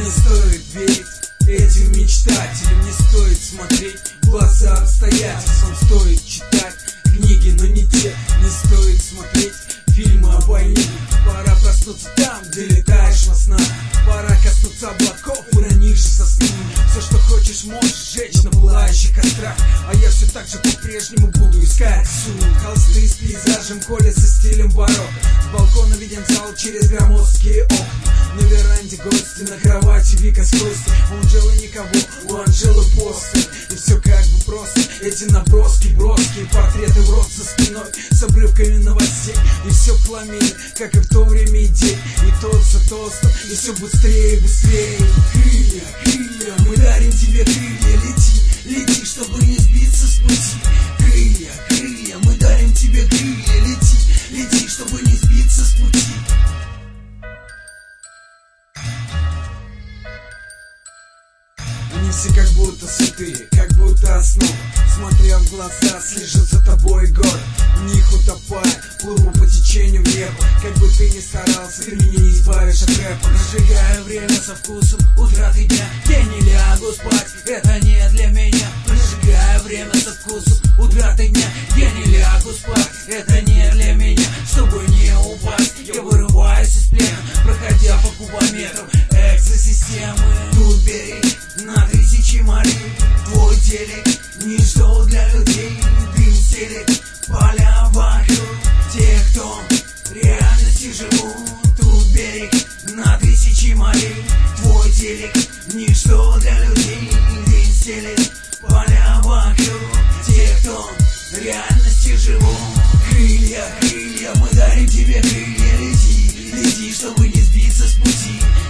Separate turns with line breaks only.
Не стоит верить этим мечтателям, не стоит смотреть в глаза обстоятельствам, стоит читать книги, но не те. Не стоит смотреть фильмы о войне. Пора проснуться там, где летаешь во снах. Пора коснуться облаков, уронишься со сны. Все, что хочешь, можешь сжечь на пылающих кострах. А я все так же по-прежнему буду искать сумму. Холсты с пейзажем, коля со стилем барокко. С балкона виден зал через громоздкие окна. На веранде гости, на кровати Вика с Костей. У Анжелы никого, у Анжелы постер. И все как бы просто, эти наброски, броски, портреты в рот за спиной, с обрывками новостей. И все в хламине, как и в то время идей. И тот за тостом, и все быстрее и быстрее. Крылья, крылья, мы дарим тебе крылья. Лети, лети, чтобы не сбиться с пути. Крылья, крылья, мы дарим тебе крылья. Лети, лети, чтобы не сбиться с пути. Они все как будто святые, как будто основа. Смотря в глаза, слежат за тобой горы. В них утопая, плыву по течению в небо. Как бы ты ни старался, ты меня не избавишь от рэпа. Прожигаю время со вкусом утраты дня. Я не лягу спать, это не для меня. Прожигаю время со вкусом утраты дня. Я не лягу спать, это не для меня. Чтобы не упасть, я вырываюсь из плена, проходя по кубометрам экзосистемы. Тут берег на 1000 морей. Твой телек ничто для людей. Дым стелит поля вокруг тех, кто в реальности живут. Тут берег на 1000 морей. Твой телек ничто для людей. Дым стелит поля вокруг тех, кто в реальности живут. Крылья, крылья, мы дарим тебе крылья. Лети, лети, чтобы не сбиться с пути.